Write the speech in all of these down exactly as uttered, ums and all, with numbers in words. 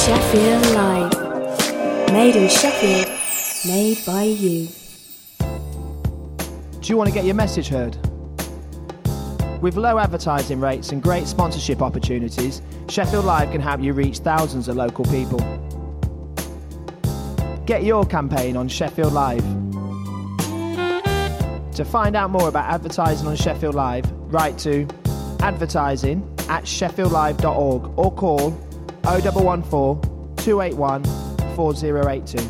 Sheffield Live. Made in Sheffield, made by you. Do you want to get your message heard? With low advertising rates and great sponsorship opportunities, Sheffield Live can help you reach thousands of local people. Get your campaign on Sheffield Live. To find out more about advertising on Sheffield Live, write to advertising at sheffield live dot org or call oh one one four, two eight one, four oh eight two.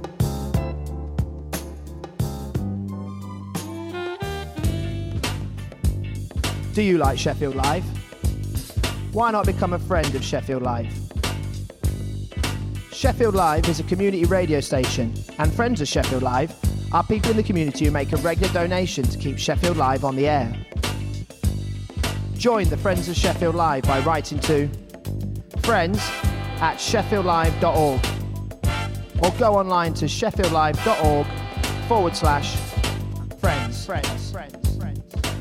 Do you like Sheffield Live? Why not become a friend of Sheffield Live? Sheffield Live is a community radio station, and friends of Sheffield Live are people in the community who make a regular donation to keep Sheffield Live on the air. Join the Friends of Sheffield Live by writing to friends at sheffield live dot org or go online to sheffield live dot org forward slash friends. Friends. Friends. Friends.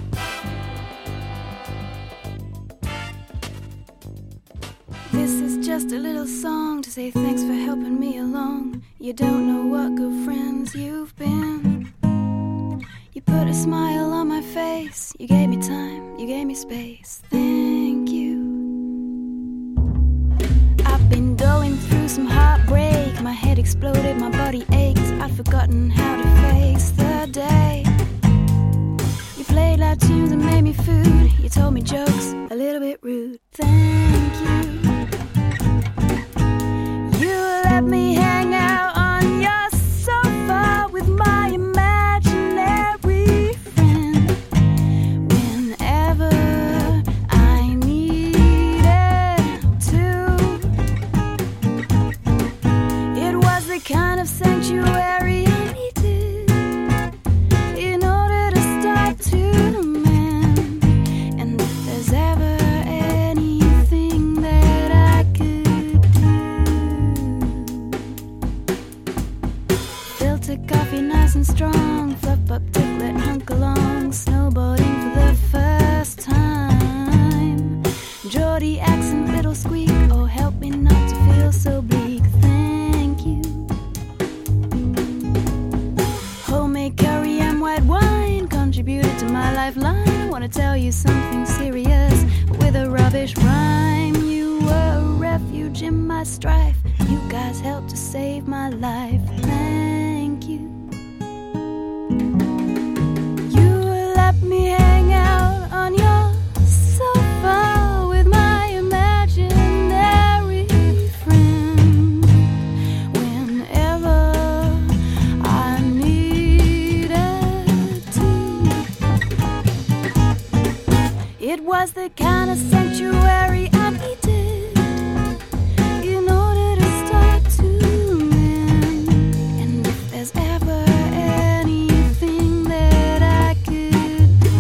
This is just a little song to say thanks for helping me along. You don't know what good friends you've been. You put a smile on my face. You gave me time, you gave me space. Thank you. I've been going through some heartbreak. My head exploded, my body ached. I'd forgotten how to face the day. You played loud tunes and made me food. You told me jokes, a little bit rude. Thank you. You let me hang out on your sofa with my imaginary friend whenever I needed to. It was the kind of sanctuary I needed in order to start to mend. And if there's ever anything that I could do, filter coffee nice and strong, fluff up ticklet, hunk along, snowboarding for the first time. Geordie accent, little squeak, oh help me not to feel so bleak. Thank you. Homemade curry and white wine contributed to my lifeline. I wanna tell you something serious with a rubbish rhyme. You were a refuge in my strife. You guys helped to save my life. Thank you. You let me hang out on your sofa with my imaginary friend whenever I needed to. It was the kind of sanctuary I needed in order to start to mend. And if there's ever anything that I could do,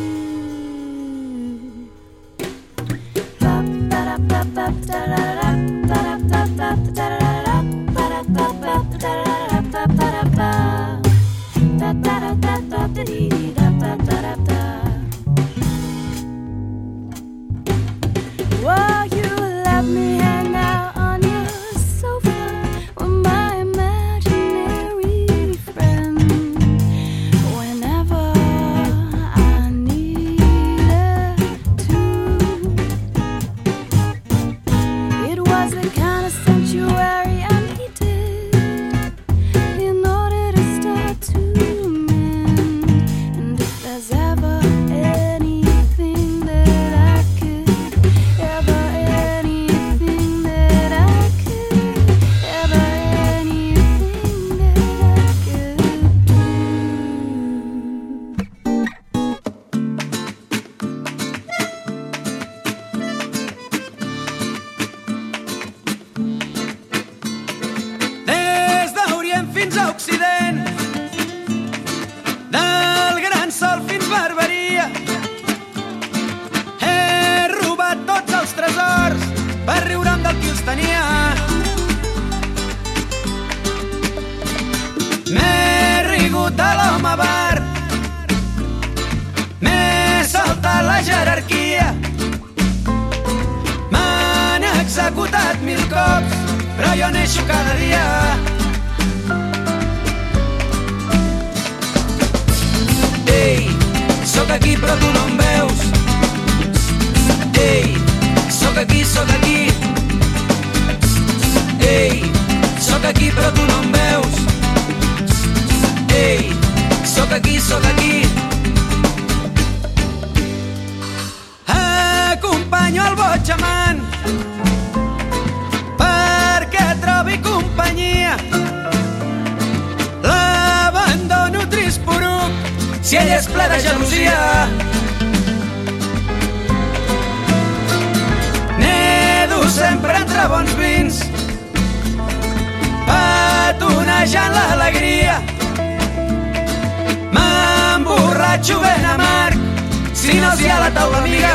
oh, you let me hang out on your sofa with my imaginary friend whenever I needed to. It was the kind of sanctuary I needed in order to start to mend. And if there's ever anything that I could, ever anything that I could, ever anything that I could do. Des d'Orient fins a Occident, del Gran Sol fins Barbaria, he robat tots els tresors per riure'm del qui els tenia. M'he rigut de l'home bar, m'he saltat la jerarquia, m'han executat mil cops però jo neixo cada dia. Ei, sóc aquí però tu no em veus. Ei, sóc aquí, sóc aquí. Ei, sóc aquí però tu no em veus. Ei, sóc aquí, sóc aquí. Acompanyo el boig amant perquè trobi companyia. L'abandono trist poruc si ell és ple de gelosia. Nedo sempre entre bons vins, patonejant l'alegria. M'emborratxo ben amarg si no s'hi ha la taula amiga.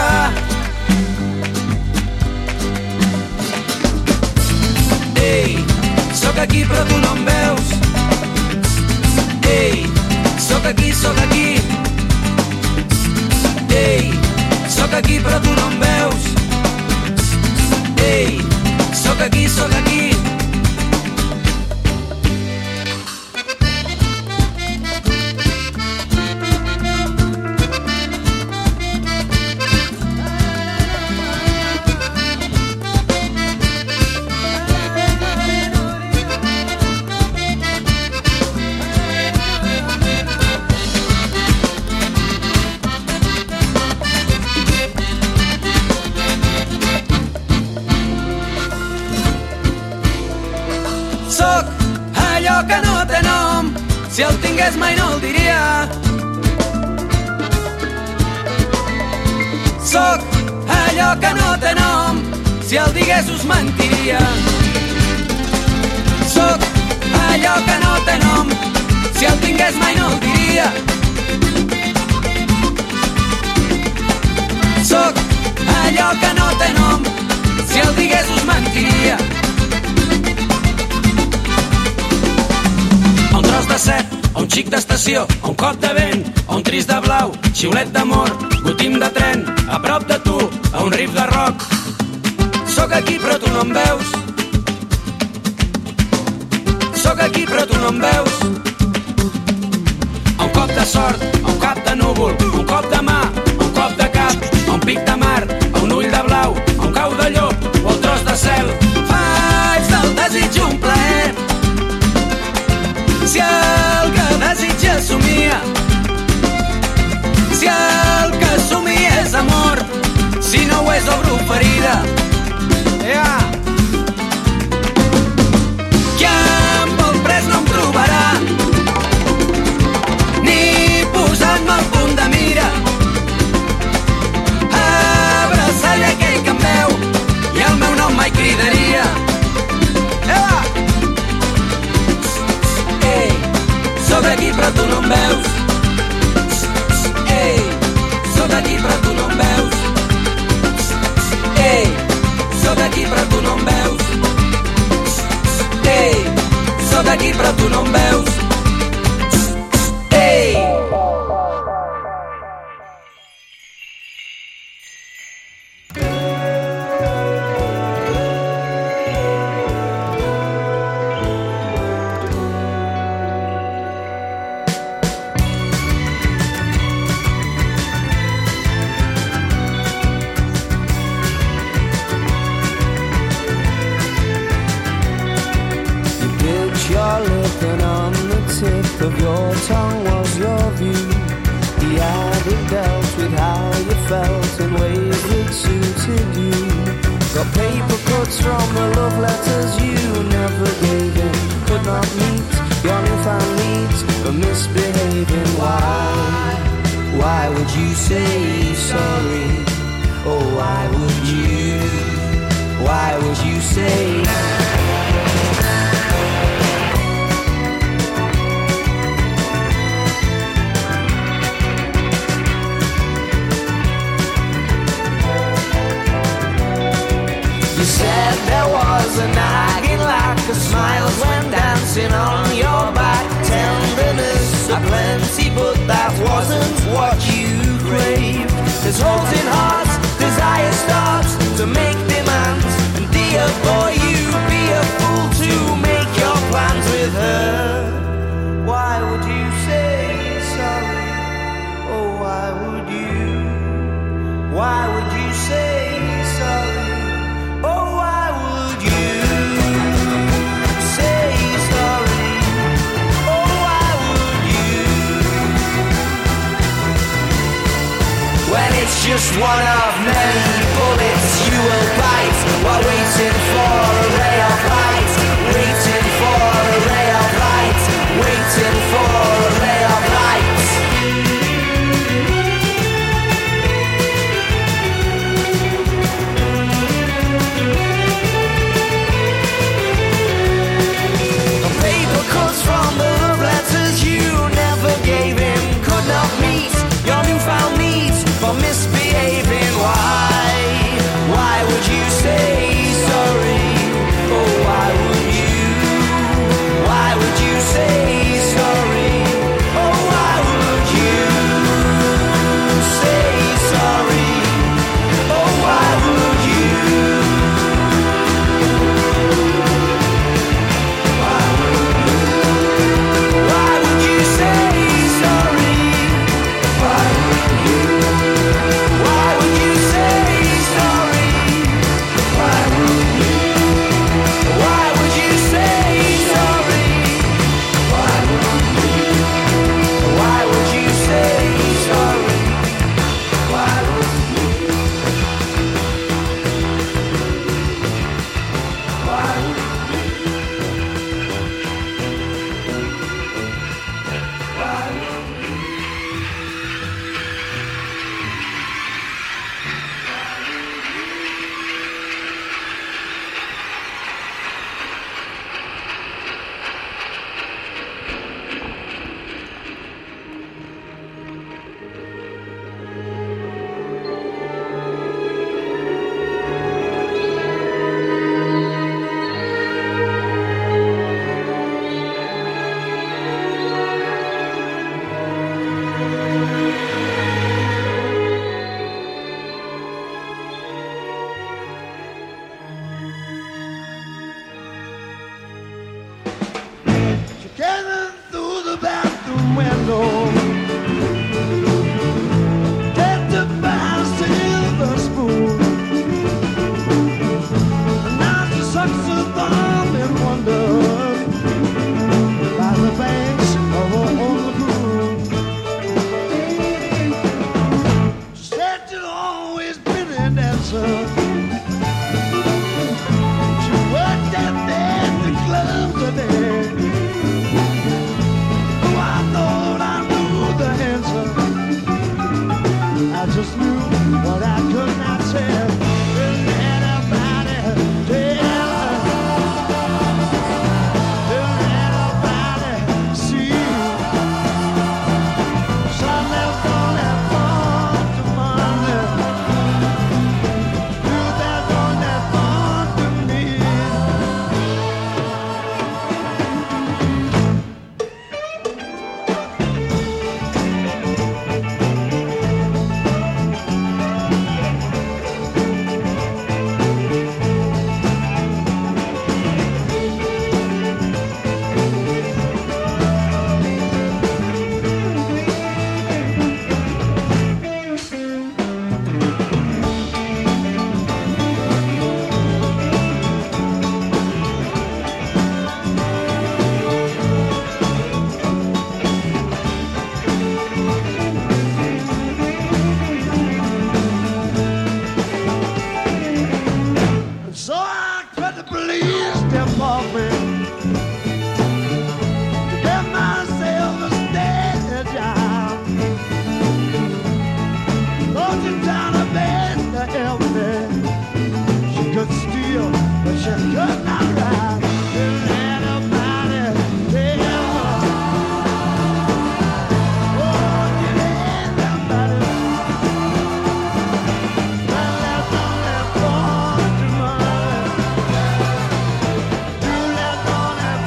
Ei, sóc aquí però tu no em veus. Ei, sóc aquí, sóc aquí. Ei, sóc aquí però tu no em veus. Ei, sóc aquí, sóc aquí. Sóc allò que no té nom, si el tingués mai no el diria. Sóc allò que no té nom, si el digués us mentiria. Sóc allò que no té nom, si el tingués mai no el diria. Sóc allò que no té nom, si el digués us mentiria. A un tros de set, a un xic d'estació, a un cop de vent, a un tris de blau, xiulet d'amor, gotim de tren, a prop de tu, a un riff de rock. Sóc aquí però tu no em veus. Sóc aquí però tu no em veus. A un cop de sort, a un cap de núvol, a un cop de mà, a un cop de cap, a un pic de mar, a un ull de blau, a un cau de llop o al tros de cel. Faig del desig un plaer. Si el que desitja somia, si el que somia és amor, si no ho és obro ferida. Yeah. Qui em vol pres no em trobarà, ni posant-me al punt de mira. Abraçar-li aquell que em veu i el meu nom mai cridaria. Yeah. Sóc aquí però tu no em veus. Ei, sóc aquí però tu no em veus. Ei, sóc aquí però tu no em veus. Ei, sóc aquí però tu no em veus. Ei. Of your tongue was your view. The addict dealt with how you felt in ways that suited you. Got paper cuts from the love letters you never gave him. Could not meet your newfound needs, but misbehaving. Why? Why would you say sorry? Oh, why would you? Why would you say? Said there was a nagging lack of smiles when dancing on your back. Tenderness aplenty, but that wasn't what you craved. There's holes in hearts, desire starts to make demands, and dear boy, you be a fool just one of many bullets you will bite while waiting for a ray of light, waiting for a ray of light, waiting for a ray of light. The paper cuts from the love letters you never gave him could not meet your newfound needs for misbehaving. Why? Why would you say sorry? Oh, why would you? Why would you say sorry? Oh, why would you say sorry? Oh, why would you? Why would you? Why would you say sorry? Why would you? Why would you say sorry? Why would you? Why would you say sorry? Why would you? Why would you say sorry? Why would you? Why would Getting through the bathroom window, get to buy a silver spoon. And now she sucks her thumb and wonders by the banks of her own lagoon. She said she'd always been an dancer. She worked at the clubs today. I just knew what I could not tell. Didn't anybody tell her? Didn't anybody see? Some left on that phone to Monday. You that on that phone to me. So I cut the police department to get myself a steady job. Looked in town a bed to help me. She could steal, but she could not ride. Didn't anybody tell her? Oh, did anybody? Well, that's on that phone to Monday. You left on that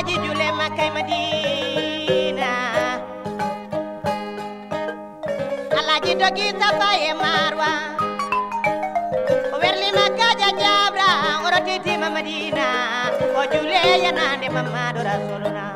aji jule makkay Madina Alaji dogi tabaye marwa Werli makaja jabra orotiti ma Madina O jule yanande Muhammadu Rasulullah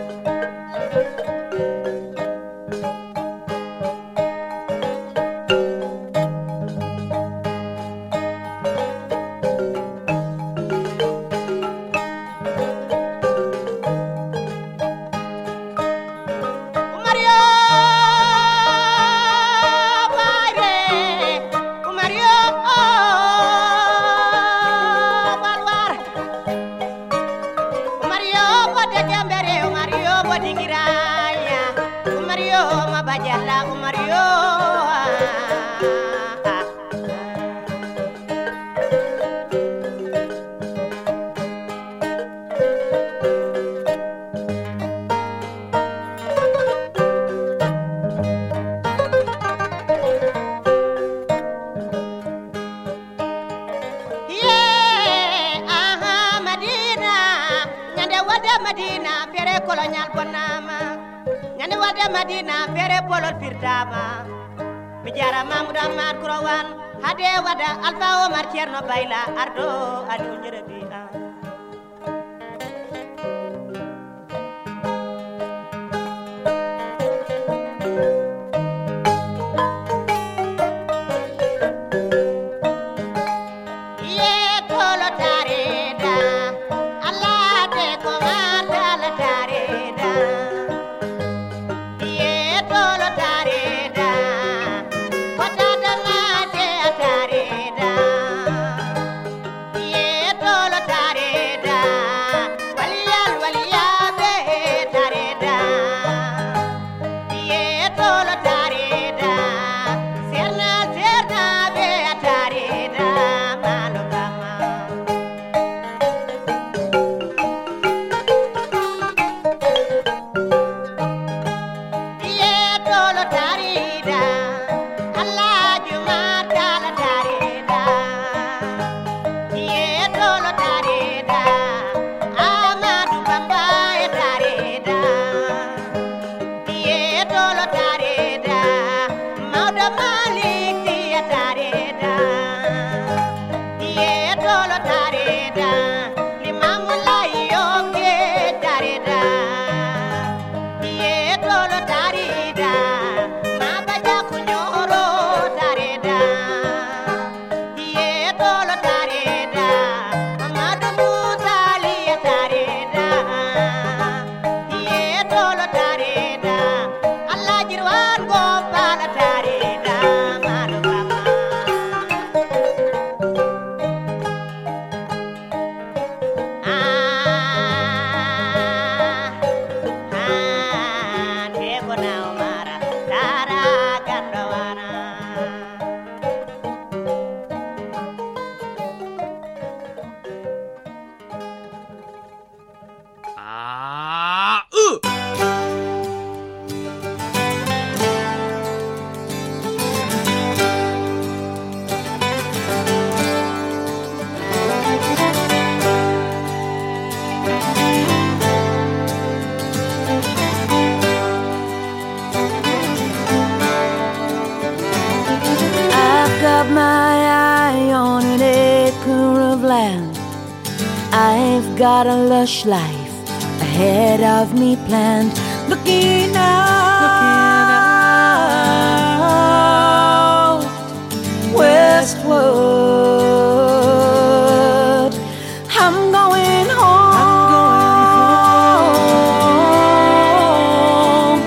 Madina fere polol firdama mi jara Mamadou Amar Kurawan hade wada Alpha Omar Cerno Bayla ardo aliou njerabi Got a lush life ahead of me planned. Looking out, westward. I'm going home,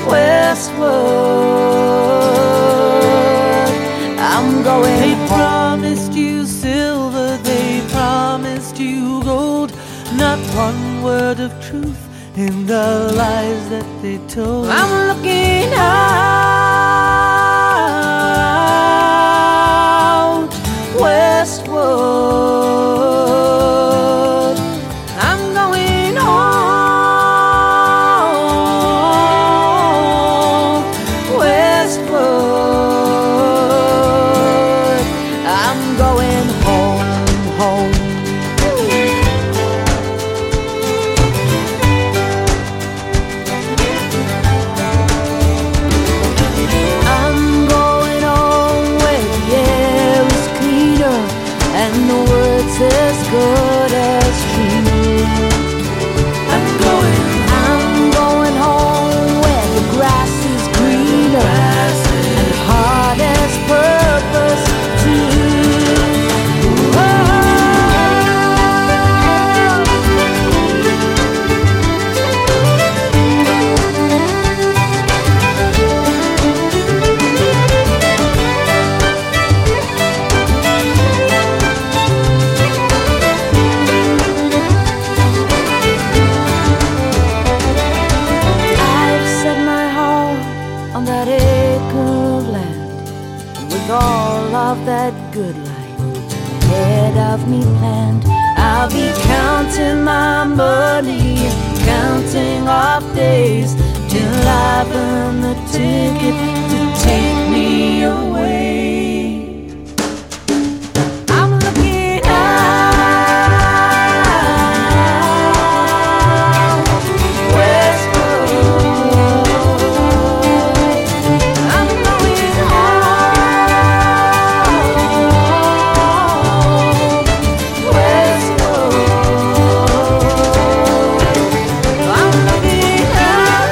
westward. I'm going They home. promised you silver, they promised you gold. Not one word of truth in the lies that they told. I'm looking out westward. I'm going home westward. I'm going home, home. of that good life ahead of me planned. I'll be counting my money, counting off days till I've earned the ticket to take me away. I'm looking out westward. I'm going home westward. I'm looking out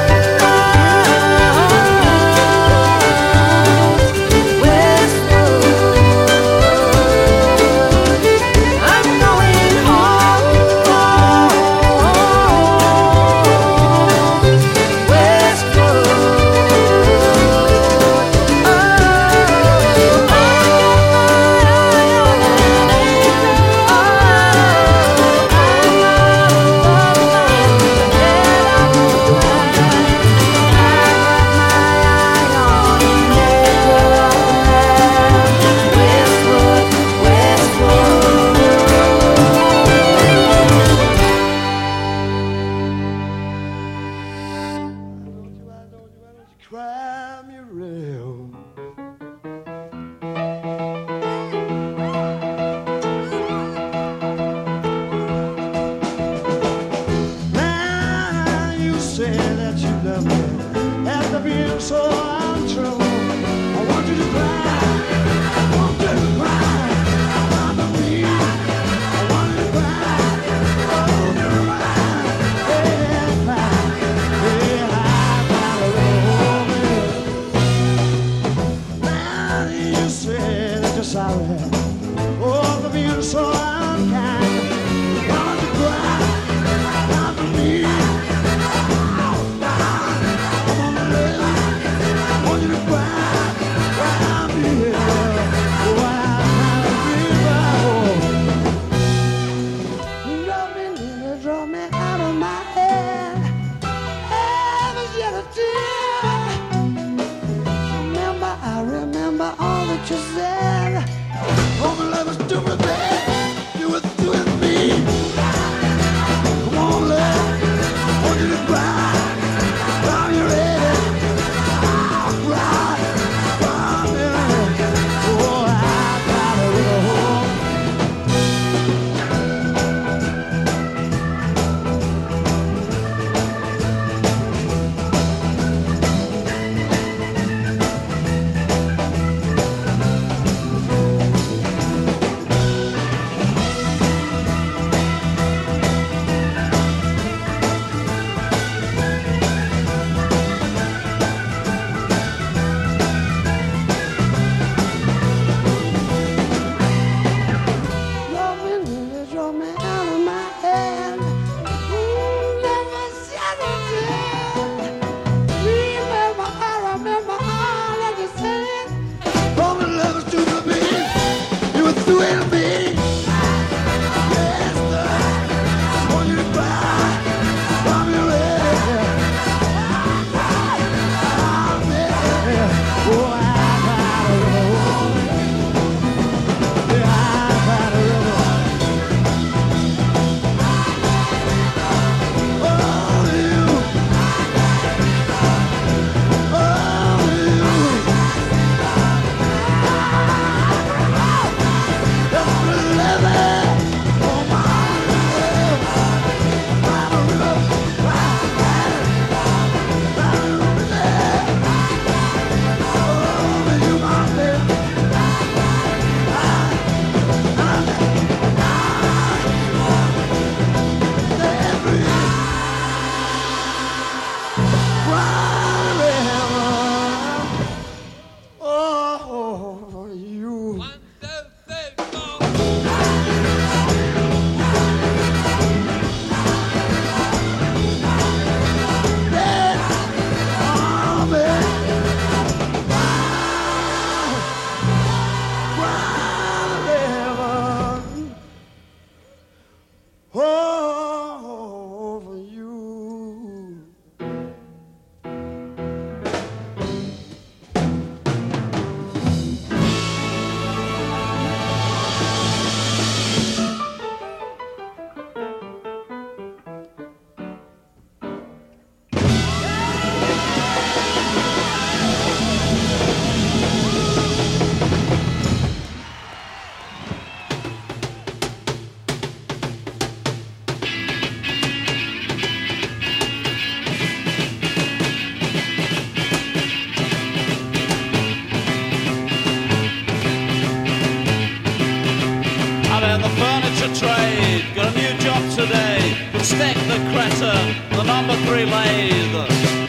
furniture trade. Got a new job today. Can stick the cretin, the number three lathe.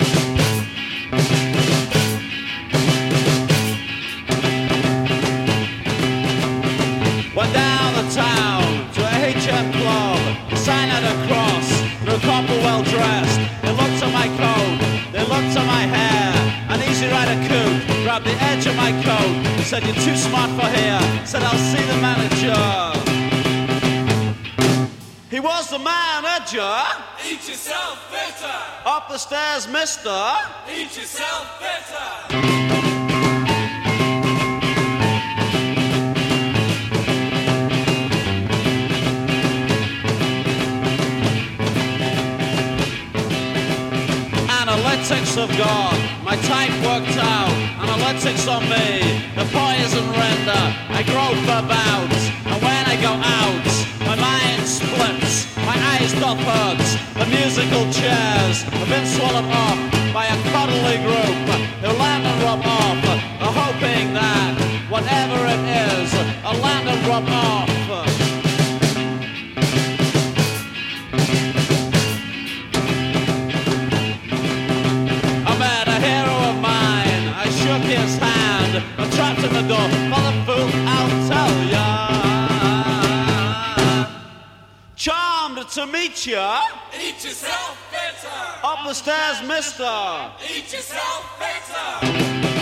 Went down the town to a H M club, sign at a cross, through a couple well dressed. They looked at my coat, they looked at my hair. An Easy Rider coupe grabbed the edge of my coat, said you're too smart for here, said I'll see the manager. He was the manager. Eat yourself better. Up the stairs, mister. Eat yourself better. Analytics of God, my type worked out. Analytics on me, the poison render. I grow for bouts, and when I go out, my mind splits, my eyes doth hurt. The musical chairs have been swallowed up by a cuddly group who land and rub off, hoping that whatever it is, I'll land and rub off. His hand, I'm trapped in the door, mother fool, I'll tell ya. Charmed to meet ya. Eat yourself better. Up the stairs, mister. Eat yourself better.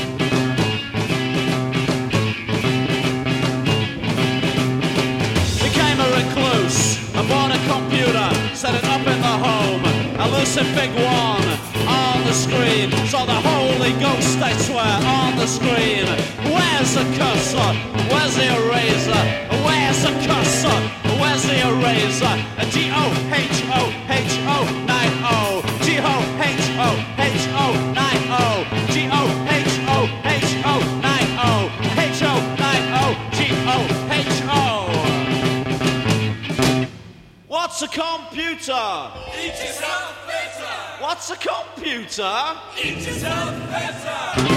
Became a recluse, I bought a computer, set it up in the home. A Lucifig one on the screen, saw the Holy Ghost, I swear, on the screen. Where's the cursor? Where's the eraser? Where's the cursor? Where's the eraser? G O H O H O nine O. G O H O H O nine O. G O H O H O nine O. H O nine O. G O H O. What's a computer? Eat yourself better. What's a computer? Eat yourself better.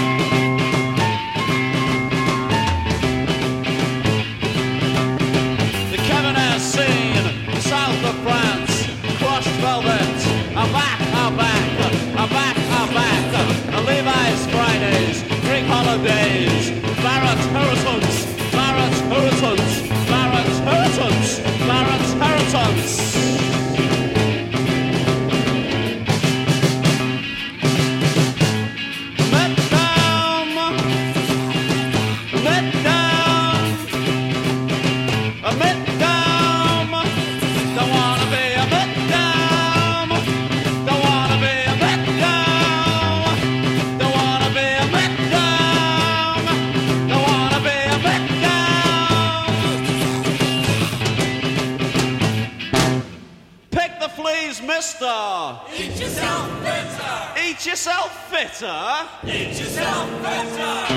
The Cabernet scene, south of France, crushed velvet. I'm back, I'm back, I'm back, I'm back. A Levi's Fridays, Greek holidays, Barrett Hurricanes, Barrett Hurricanes, Barrett Hurricanes, Barrett Hurricanes. Mister. Eat yourself better. Eat yourself fitter. Eat yourself better.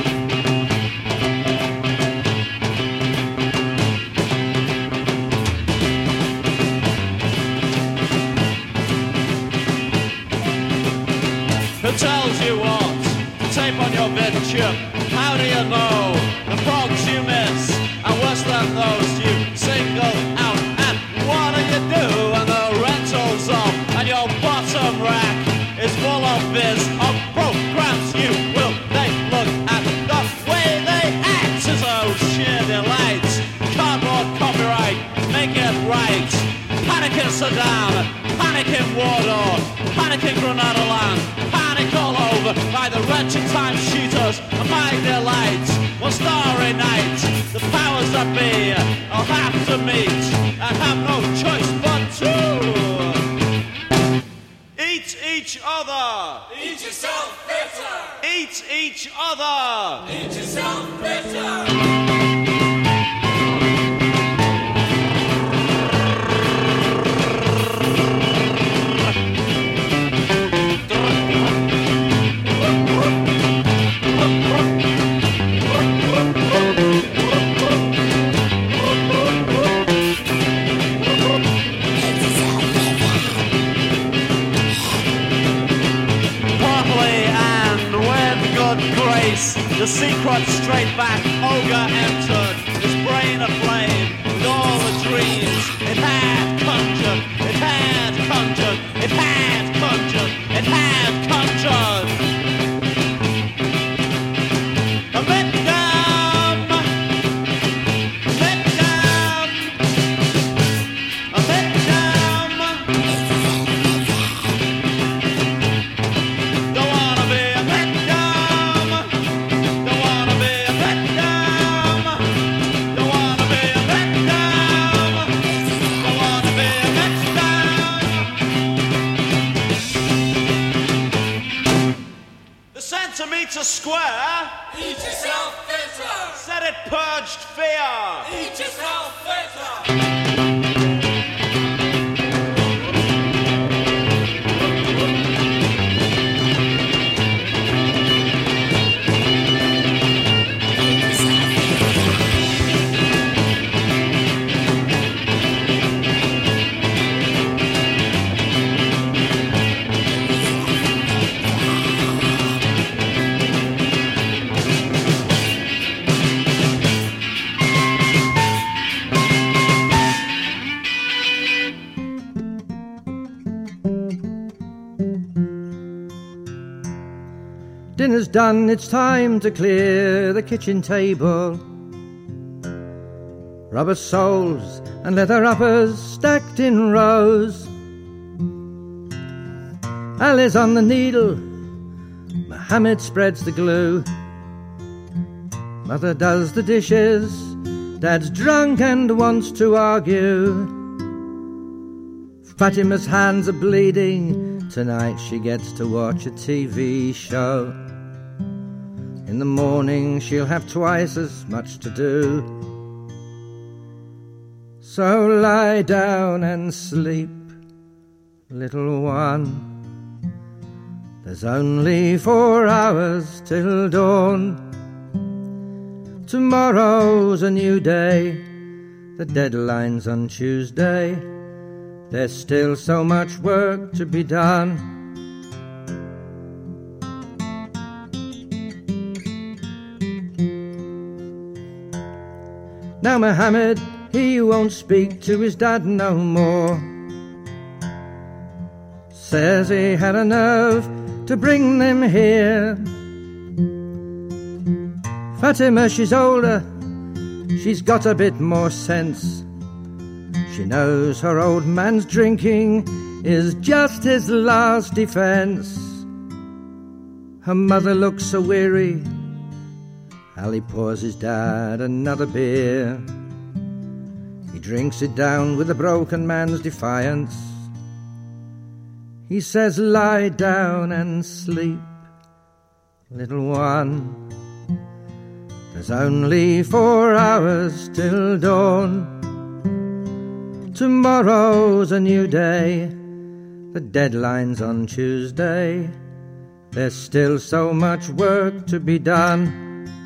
Who tells you what to tape on your vid chip? How do you know the frogs you miss are worse than those you single out? And what do you do when the rental's off and your bottom rack is full of viz of programs you will they look at the way they act as though sheer delight. Cardboard copyright, make it right. Panic in Sudan, panic in Warsaw, panic in Grenada land, panic all over by the wretched time shooters and my delight. One starry night, the powers that be I'll have to meet and have no choice but to eat each other. Eat yourself better. Eat each other. Eat yourself better. The secret straight back ogre entered, his brain aflame, all the dreams it had conjured, it had conjured, it had conjured, it had conjured. A Vietnam, Vietnam, a Vietnam. Don't wanna be a Vietnam. Don't wanna be a Vietnam. Don't wanna be a Vietnam. Don't wanna be a Vietnam. The centimetre square. Eat yourself fitter. Said it purged fear. Eat yourself fitter. Dinner's done, it's time to clear the kitchen table. Rubber soles and leather uppers stacked in rows. Ali's on the needle, Mohammed spreads the glue. Mother does the dishes, Dad's drunk and wants to argue. Fatima's hands are bleeding, tonight she gets to watch a T V show. In the morning she'll have twice as much to do. So lie down and sleep, little one. There's only four hours till dawn. Tomorrow's a new day, the deadline's on Tuesday. There's still so much work to be done. Now Mohammed, he won't speak to his dad no more. Says he had a nerve to bring them here. Fatima, she's older, she's got a bit more sense. She knows her old man's drinking is just his last defense. Her mother looks so weary, Ali pours his dad another beer. He drinks it down with a broken man's defiance. He says, lie down and sleep, little one. There's only four hours till dawn. Tomorrow's a new day, the deadline's on Tuesday. There's still so much work to be done.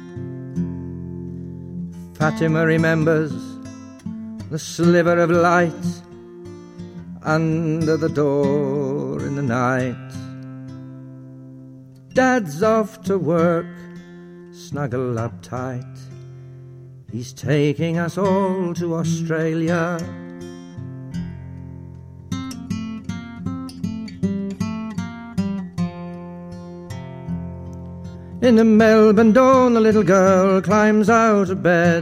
Fatima remembers the sliver of light under the door in the night. Dad's off to work, snuggle up tight. He's taking us all to Australia. In the Melbourne dawn, the little girl climbs out of bed.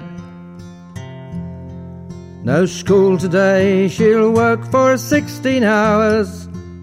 No school today, she'll work for sixteen hours.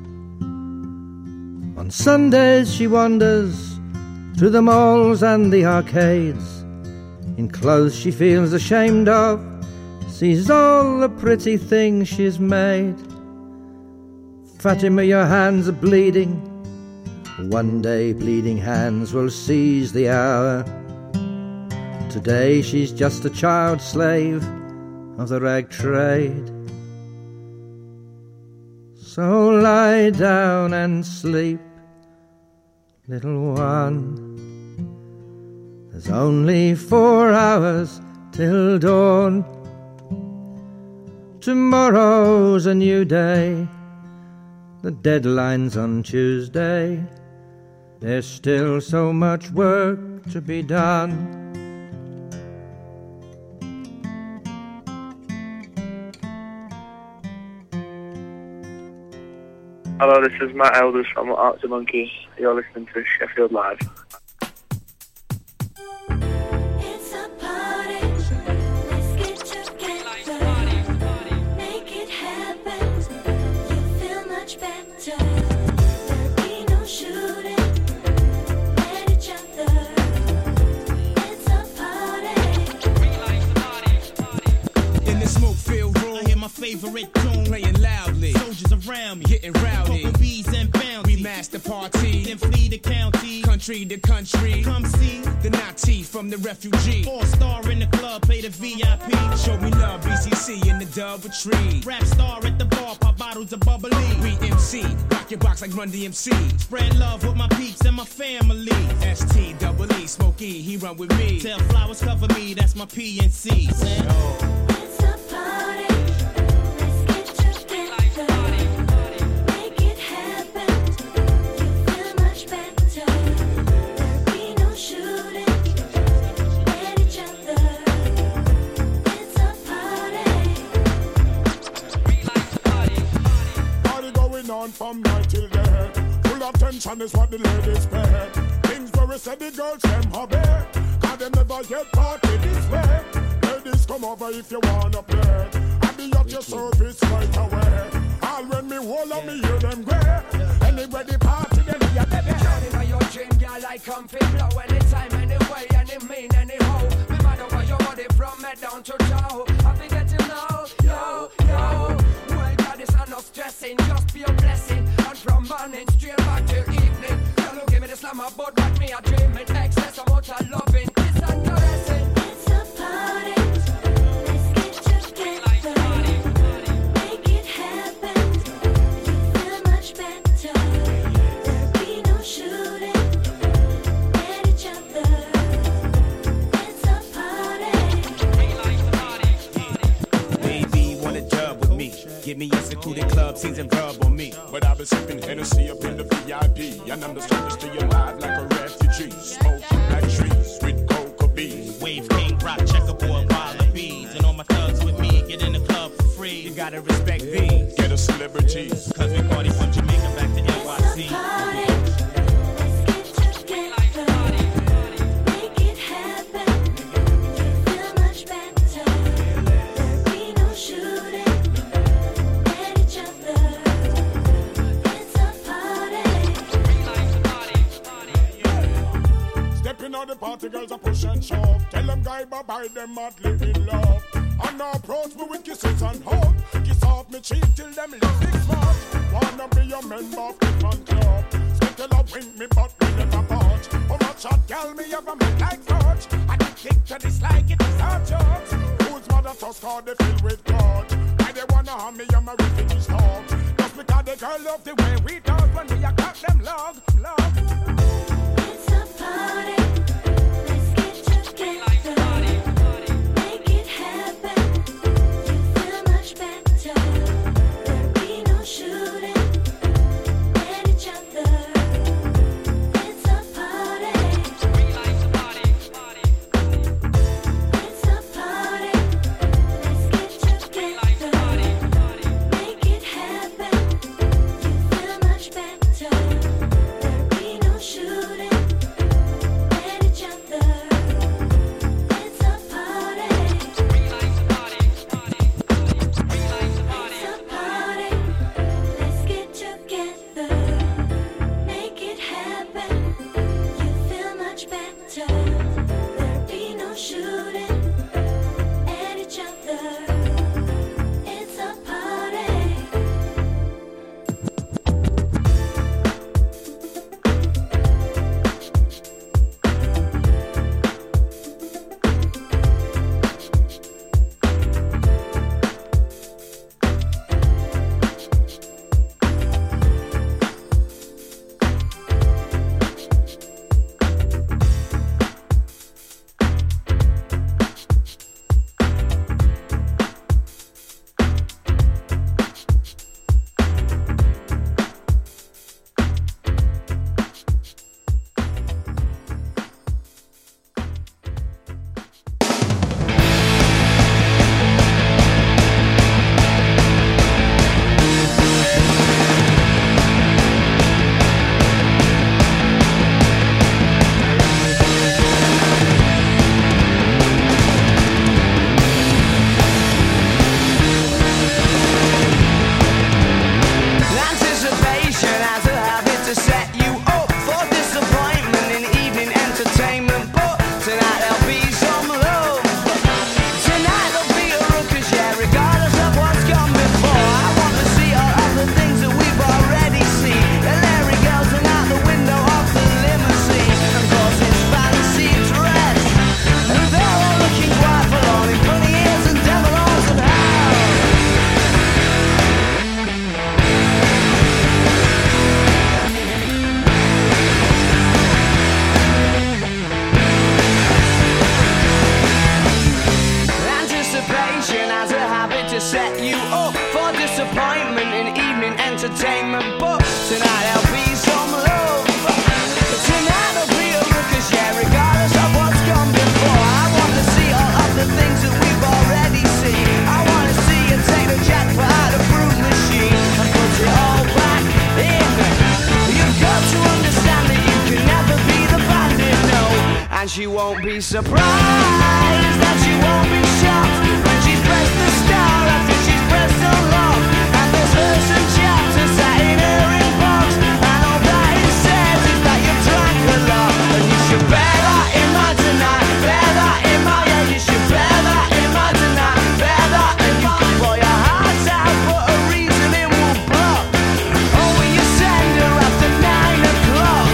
On Sundays she wanders through the malls and the arcades, in clothes she feels ashamed of, sees all the pretty things she's made. Fatima, your hands are bleeding. One day bleeding hands will seize the hour. Today she's just a child slave of the rag trade. So lie down and sleep, little one. There's only four hours till dawn. Tomorrow's a new day, the deadline's on Tuesday. There's still so much work to be done. Hello, this is Matt Elders from Arctic Monkeys. You're listening to Sheffield Live. Favorite tune playing loudly. Soldiers around me hitting rowdy. Couple bees and bounty. We master party. Then flee the county. Country to country. Come see the Nazi from the refugee. Four star in the club, play the V I P. Show me love, B C C in the double tree. Rap star at the bar, pop bottles of bubbly. We M C, rock your box like Run D M C. Spread love with my peeps and my family. S T double E, Smokey, he run with me. Tell flowers cover me, that's my P N C. Oh. It's a party. From night till day, full of tension is what the ladies pay. Things where we say the girls them hobby, cause they never yet party this way. Ladies come over if you wanna play, I'll be at your service right away. All when me hold up, me hear them gray. Anyway the party them here, baby. Johnny, by your dream, girl, I come fit blow anytime, anyway, any mean, anyhow. Me matter where your body from, head down to toe. I be getting now, yo, yo. Well, God, it's enough stressing, just be a blessing. And from morning straight back till evening. Girl, give me the slam of bud, but me a dreaming. Excess amount of loving, kiss and caressing. It's a party. Let's get together. Make it happen. You feel much better. There'll be no shooting at each other. It's a party. Baby, wanna dub with me? Give me a secluded club, scenes and rub on me. But I've been sipping Hennessy up in the V I P, and I'm the strongest to your life like a refugee. Smoking like trees with coca beans. Wave king, rock, checkerboard, wallabies. And all my thugs with me, get in the club for free. You gotta respect these. Get a celebrities. Cause we party from Jamaica back to N Y C. The party girls are push and shove. Tell them guy bye bye, them mad live in love. And now approach me with kisses and hug. Kiss off me cheek till them lipstick smart. Wanna be a member of the fan club. Still a win me but me never part. How much hot girl me ever make like such. I did kick to dislike it is our judge. Whose mother trust card they fill with God. Why they wanna harm me and my refugee talk. Just because the girl love the way we talk. When we a cut them love, love. It's a party. Shoot. she won't be surprised, and she won't be shocked when she's pressed the star after she's pressed so long. And there's verse and chapter sat in her inbox, and all that it says is that you've drank a lot. And you should bear that in mind tonight, bear that in mind, yeah, you should bear that in mind tonight, bear that, and you can pour your heart out, but a reason it will block. Oh, will you send her after nine o'clock?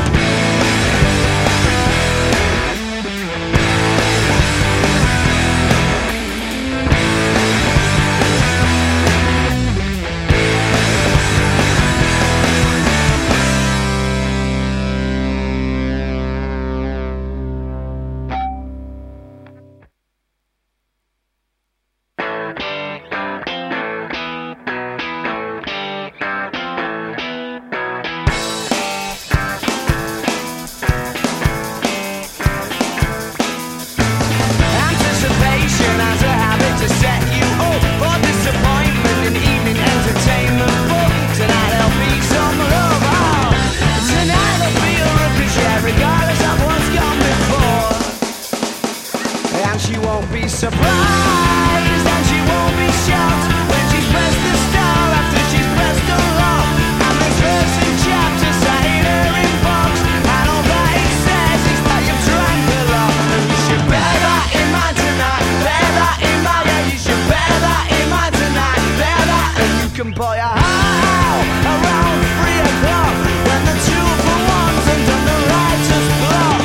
Anticipation has a habit to set you up for disappointment in evening entertainment. But tonight there'll be some love. Oh, tonight there'll be a ricochet, regardless of what's gone before. And she won't be surprised, and she won't be shocked when she's pressed the star after she's pressed the lock. And there's verse and chapter sat in her inbox, and all that it says is that you've drank a lot. And you should bear that in mind tonight, bear that in mind, yeah, you should bear that in mind tonight, bear that, and you can pour your heart out around three o'clock when the two for ones and done the writer's block.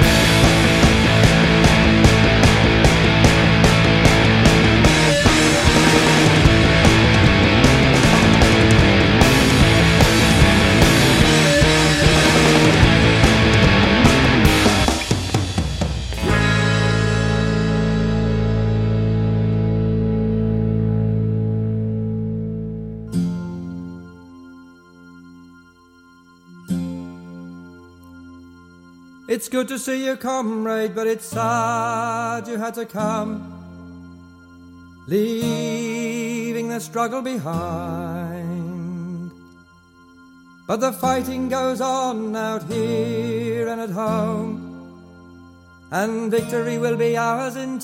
It's good to see you, comrade, but it's sad you had to come, leaving the struggle behind. But the fighting goes on out here and at home, and victory will be ours in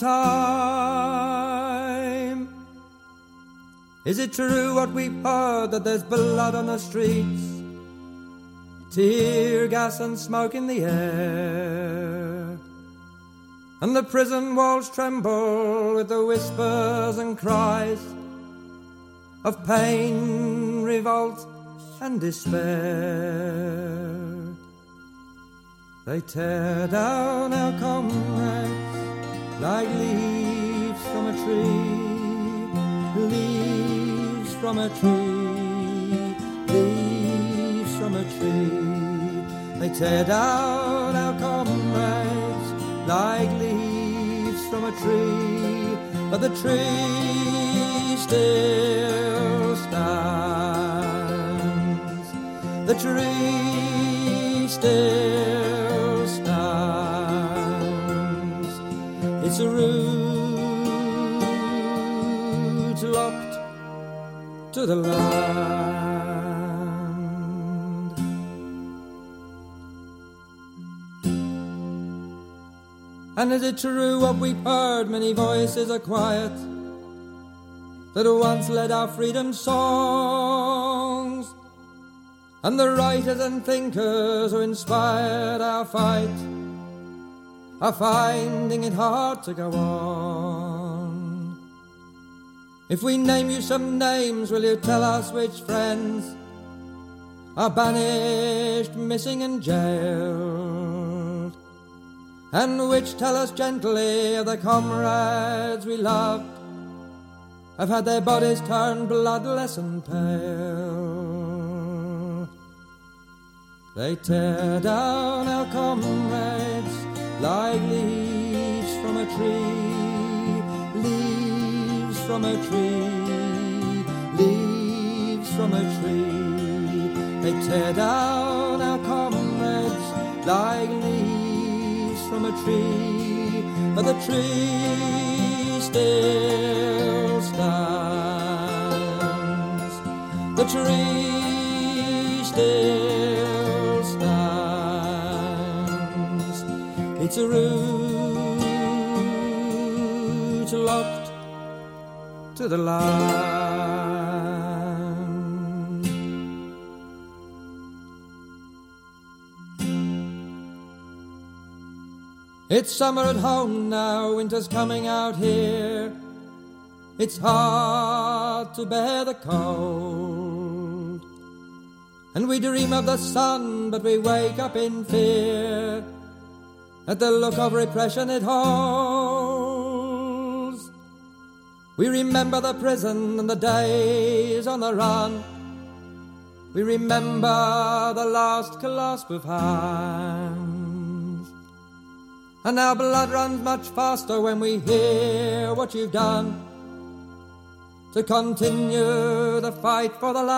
time. Is it true what we've heard, that there's blood on the streets, tear gas and smoke in the air, and the prison walls tremble with the whispers and cries of pain, revolt and despair? They tear down our comrades like leaves from a tree, leaves from a tree, leaves from a tree. They tear down our comrades like leaves from a tree, but the tree still stands. The tree still stands. Its roots locked to the land. And is it true what we've heard? Many voices are quiet that once led our freedom songs, and the writers and thinkers who inspired our fight are finding it hard to go on. If we name you some names, will you tell us which friends are banished, missing and jailed, and which tell us gently of the comrades we loved have had their bodies turned bloodless and pale? They tear down our comrades like leaves from a tree, leaves from a tree, leaves from a tree. They tear down our comrades like leaves from a tree, but the tree still stands. The tree still stands. It's a route locked to the land. It's summer at home now, winter's coming out here. It's hard to bear the cold, and we dream of the sun, but we wake up in fear at the look of repression it holds. We remember the prison and the days on the run. We remember the last clasp of hands. And our blood runs much faster when we hear what you've done to continue the fight for the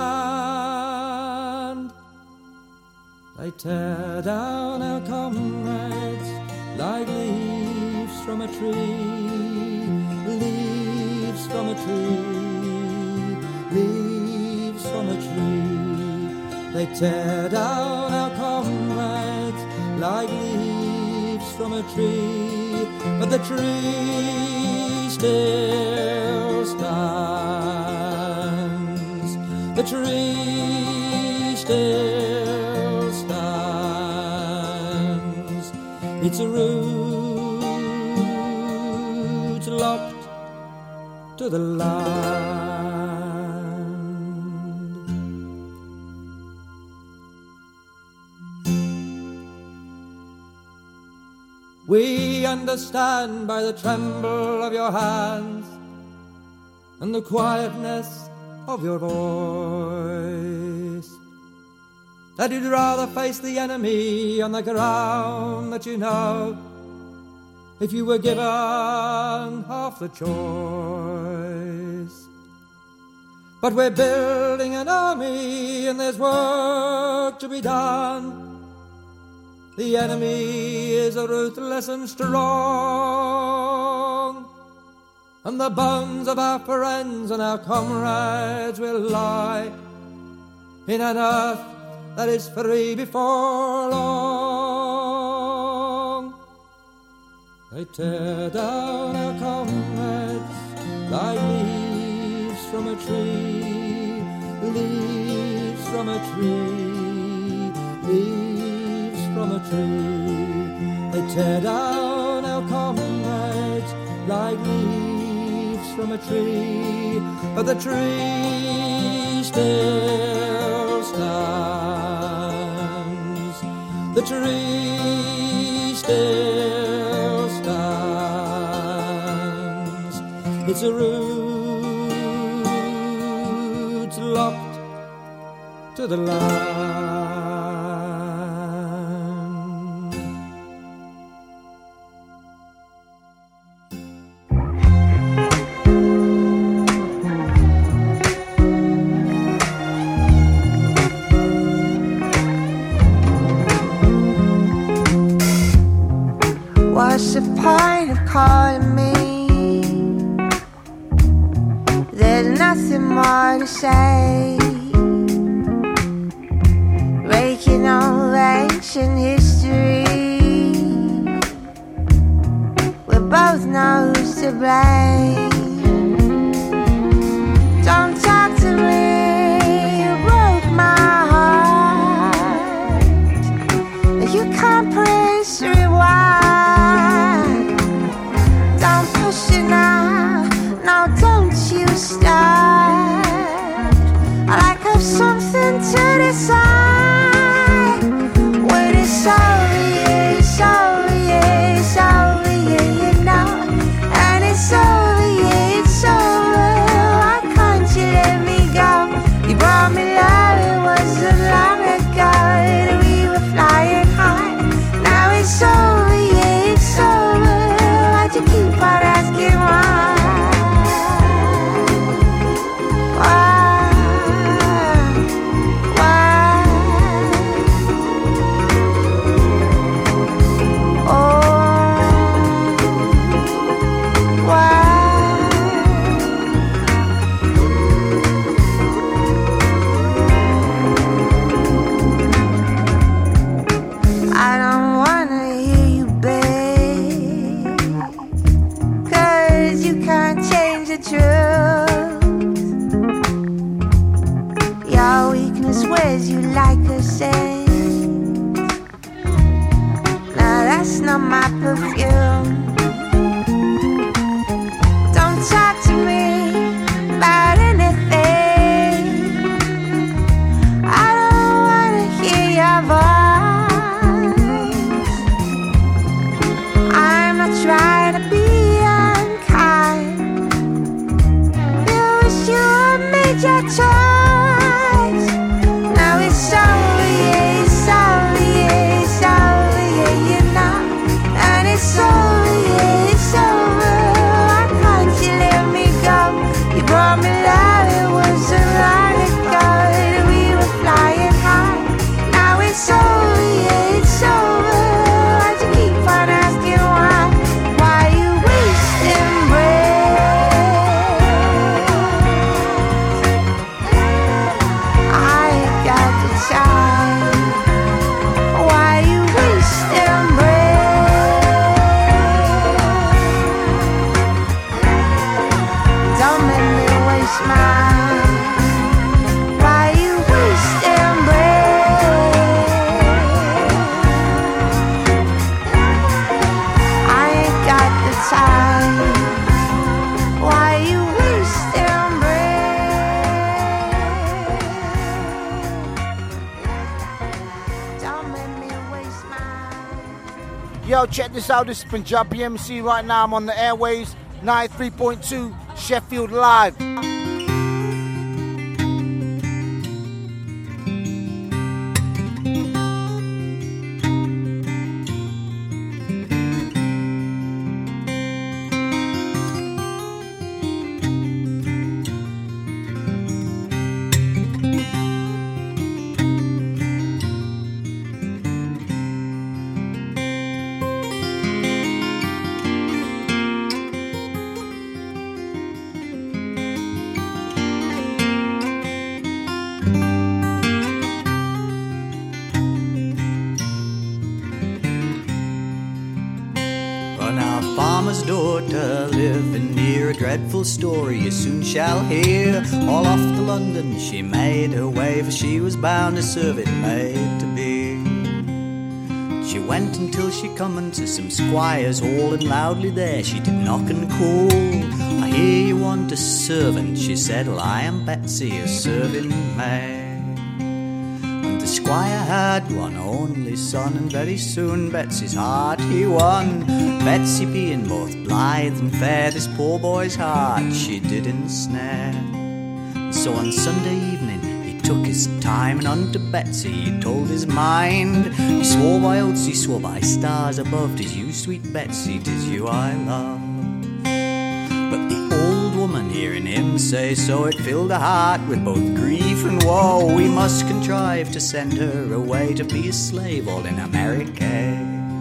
land. They tear down our comrades like leaves from a tree, leaves from a tree, leaves from a tree. They tear down our comrades like leaves from a tree, but the tree still stands. The tree still stands. It's a route locked to the land. We understand by the tremble of your hands and the quietness of your voice that you'd rather face the enemy on the ground that you know if you were given half the choice. But we're building an army and there's work to be done. The enemy is ruthless and strong, and the bones of our friends and our comrades will lie in an earth that is free before long. They tear down our comrades like leaves from a tree, leaves from a tree, leaves from a tree. They tear down our comrades like leaves from a tree, but the tree still stands. The tree still stands. It's a route locked to the land. What's the point of calling me? There's nothing more to say. Raking on ancient history, we both know who's to blame. Don't talk to me, you broke my heart. You can't press rewind. Don't push it now, no, don't you start. I like have something to decide. When it's over, yeah, it's over, yeah, it's over, yeah, you know. And it's over, yeah, it's over. Why can't you let me go? You brought me love, it wasn't long ago that we were flying high. Now it's over, yeah, it's over. Why'd you keep on asking why? Why? Why? Oh, why? I don't wanna hear smell my perfume. Don't talk to me about anything. I don't wanna hear your voice. I'm not trying to be unkind. You wish you had made your choice. Now it's over, yeah, it's over, yeah, it's over, yeah, you know. And it's over, yeah, it's over. Why can't you let me go? You brought me love, it was a long ago that we were flying high. Now it's over, yeah, it's over. Why'd you keep on asking why? Why you wasting breath? I ain't got the time. Why you wasting breath? Don't make me waste mine. Why you wasting breath? I ain't got the time. Why you wasting breath? Don't make me waste mine. Yo, check this out. This is Punjabi M C right now. I'm on the airways, ninety-three point two Sheffield Live. On our farmer's daughter, living near a dreadful story you soon shall hear. All off to London she made her way, for she was bound a servant maid to be. She went until she come unto some squire's hall, and loudly there she did knock and call. I hear you want a servant, she said. Well, I am Betsy, a serving maid. And the squire had one only son, and very soon Betsy's heart he won. Betsy being both blithe and fair, this poor boy's heart she did ensnare. And so on Sunday evening he took his time, and unto Betsy he told his mind. He swore by oaths, he swore by stars above, 'tis you, sweet Betsy, 'tis you I love. But the old woman hearing him say so, it filled her heart with both grief and woe. We must contrive to send her away to be a slave all in America.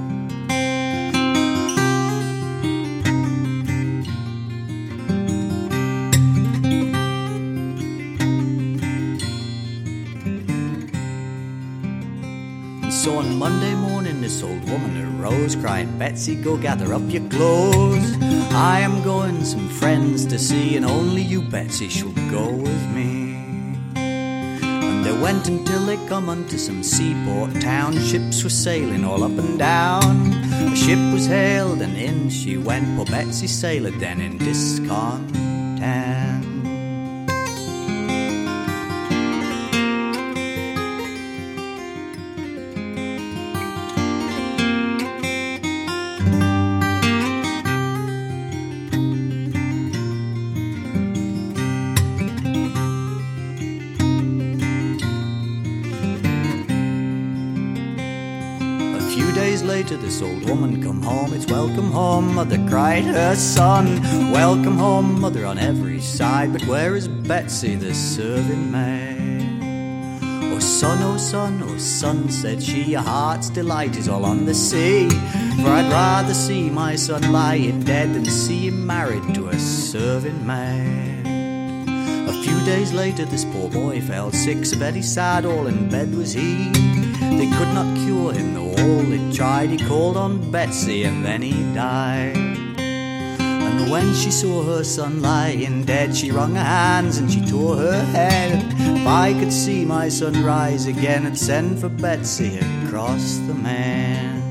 So on Monday morning this old woman arose, crying, Betsy, go gather up your clothes. I am going some friends to see, and only you, Betsy, shall go with me. And they went until they come unto some seaport town. Ships were sailing all up and down. A ship was hailed and in she went. Poor Betsy sailed then in discontent. Later this old woman come home. It's welcome home, mother, cried her son. Welcome home, mother, on every side. But where is Betsy, the serving maid? Oh son, oh son, oh son, said she, your heart's delight is all on the sea. For I'd rather see my son lying dead than see him married to a serving maid. A few days later this poor boy fell sick, so very sad, all in bed was he. They could not cure him, though all they tried. He called on Betsy and then he died. And when she saw her son lying dead, she wrung her hands and she tore her head. If I could see my son rise again, I'd send for Betsy across the man.